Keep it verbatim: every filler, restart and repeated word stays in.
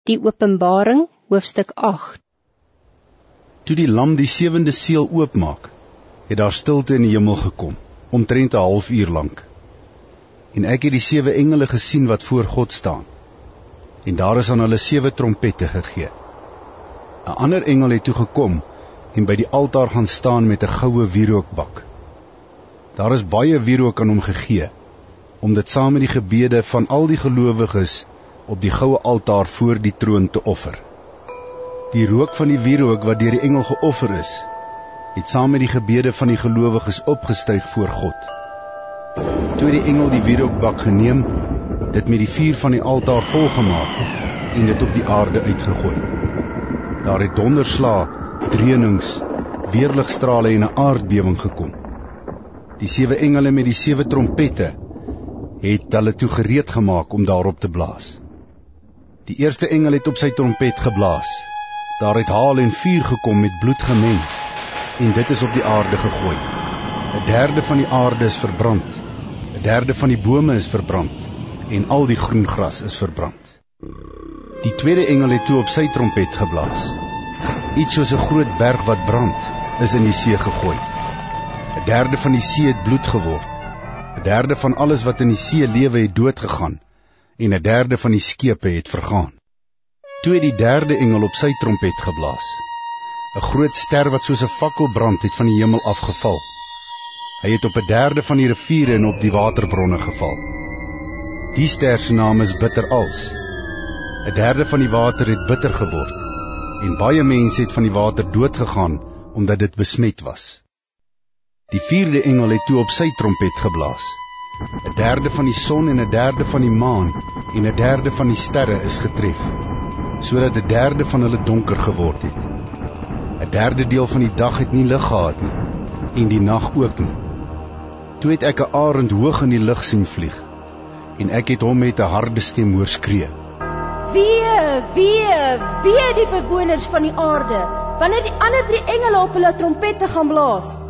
Die Openbaring, hoofstuk agt. Toe die lam die sewende seël oopmaak, het daar stilte in die hemel gekom, omtrent 'n half uur lank. En ek het die sewe engele gesien wat voor God staan, en daar is aan hulle sewe trompette gegee. 'n Ander engel het toe gekom en by die altaar gaan staan met 'n goue wierookbak. Daar is baie wierook aan hom gegee, om dit saam met die gebede van al die gelowiges op die goue altaar voor die troon te offer. Die rook van die wierook wat deur die engel geoffer is, het saam met die gebede van die gelowiges opgestyg voor God. Toe die engel die wierookbak geneem, dit met die vuur van die altaar volgemaak en dit op die aarde uitgegooi. Daar het donderslae, dreunings, weerligstrale en 'n aardbewing gekom. Die sewe engele met die sewe trompette het hulle toe gereed gemaak om daarop te blaas. Die eerste engel het op sy trompet geblaas. Daar het haal en vuur gekom met bloed gemeng, en dit is op die aarde gegooi. 'n derde van die aarde is verbrand, 'n derde van die bome is verbrand, en al die groen gras is verbrand. Die tweede engel het toe op sy trompet geblaas. Iets soos 'n groot berg wat brand, is in die see gegooi. 'n derde van die see het bloed geword, 'n derde van alles wat in die see lewe het doodgegaan, en 'n derde van die skepe het vergaan. Toe het die derde engel op sy trompet geblaas. 'n Groot ster wat soos 'n fakkel brand het van die hemel afgeval. Hy het op 'n derde van die riviere en op die waterbronne geval. Die ster se naam is Bitterals. 'n derde van die water het bitter geword, en baie mense het van die water doodgegaan, omdat dit besmet was. Die vierde engel het toe op sy trompet geblaas. 'n derde van die son en 'n derde van die maan en 'n derde van die sterre is getref, sodat 'n derde van hulle donker geword het. 'n derde deel van die dag het nie lig gehad nie, en die nag ook nie. Toe het ek 'n arend hoog in die lug sien vlieg, en ek het hom met 'n harde stem hoor skree: Wee, wee, wee die bewoners van die aarde, wanneer die ander drie engele op hulle trompette gaan blaas.